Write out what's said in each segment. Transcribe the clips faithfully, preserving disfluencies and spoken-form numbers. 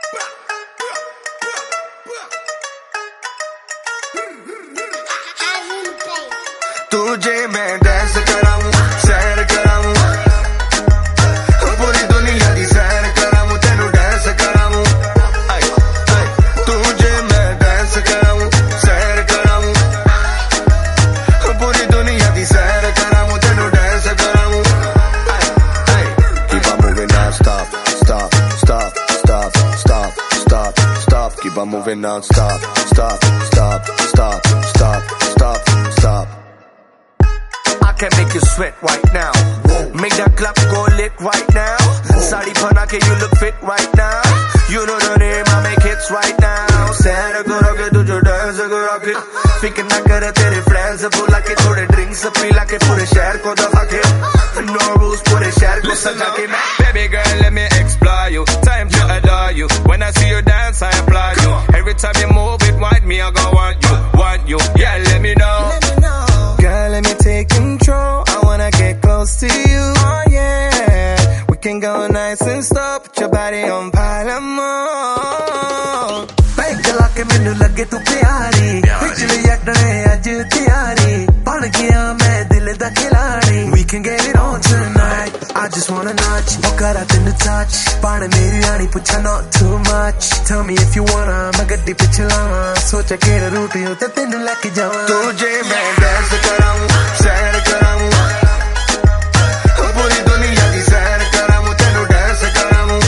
तुझे मैं डांस कराऊं, सैर कराऊं, पूरी दुनिया दी सैर कराऊं, तेनू डांस कराऊं। तुझे मैं डांस कराऊं, सैर कराऊं, पूरी दुनिया दी सैर कराऊं, तेनू डांस कराऊं। Keep on moving non-stop, stop, stop, stop, stop, stop, stop. Keep on moving non-stop, stop, stop, stop, stop, stop, stop. I can make you sweat right now. Make that club go lit right now. Sari panake, you look fit right now. You know the name, I make hits right now. Santa karo ke tujhe dance karo ke. Fikr na kare tere friends bula ke, thode drinks pila ke, pure shehar ko dakha ke. No rules, pure shehar ko saja ke. Baby girl, let me explore you. Time to adore you. When I see you dance, I applaud you. Every time you move it, white me, I go want you, want you. Yeah, let me know. Girl, let me take control. I wanna get close to you. Oh yeah, we can go nice and slow. Put your body on pile mode. Make a like menu lage tu pyari. Pichhle yakne aaj tiyari. Ban gaya main dil da khiladi. We can get it on tonight. I just wanna notch. Kara tenu touch. Pan meri aani pucha not too much. Tell me if you wanna. Main gaddi pichla. Socha keda route ho te tenu leke jawa. Tujhe main dance karaun, sair karaun, puri duniya di sair karaun, tenu dance karaun.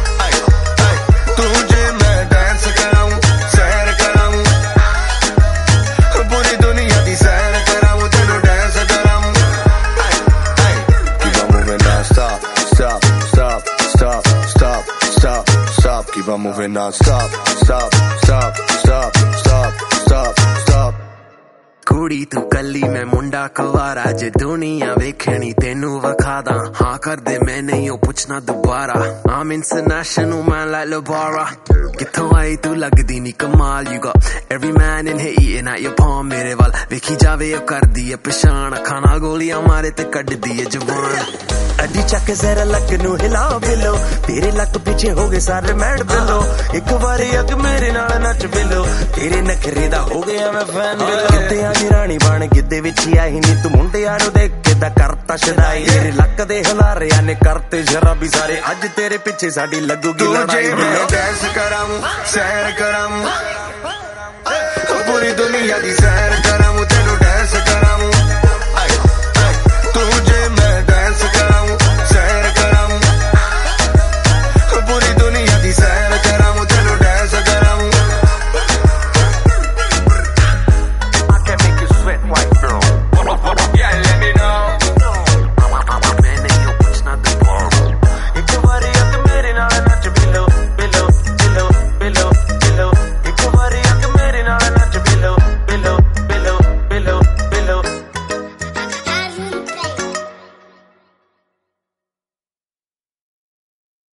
Tujhe main dance karaun, sair karaun, puri duniya di sair karaun, tenu dance karaun. Keep on moving non-stop, stop, stop, stop, stop, stop, stop. Keep on moving non-stop, stop, stop, stop, stop, stop, stop. कुड़ी तू कली मैं मुंडा कवारा, जे दुनिया वेखनी तेनू वखादा। हाँ कर दे मैं नहीं हो पुछना दोबारा। I'm international man like LeBara. किथों आई तू लगदी नी कमाल। You got every man in here eating at your palm मेरे वाल। वेखी जावे यो कर दी है पछाण, खाना गोलियां मारे ते कट दी है जवान। अड्डी चक जरा लक नू हिला बिलो, तेरे लक पीछे हो गए सारे मैड बिलो। एक बारी अग मेरे नाल नच बिलो, तेरे नखरे दा हो गया मैं फैन बिलो। किते आजी रानी बन गिद्दे विच ही आई नी तू, मुंडियां नू देख के दा करता शदाई। तेरे लक दे हलारियां ने करते शराबी सारे, अज तेरे पीछे साडी लगूगी लड़ाई। मैं डांस कराऊं, सैर कराऊं, पूरी दुनिया दी सैर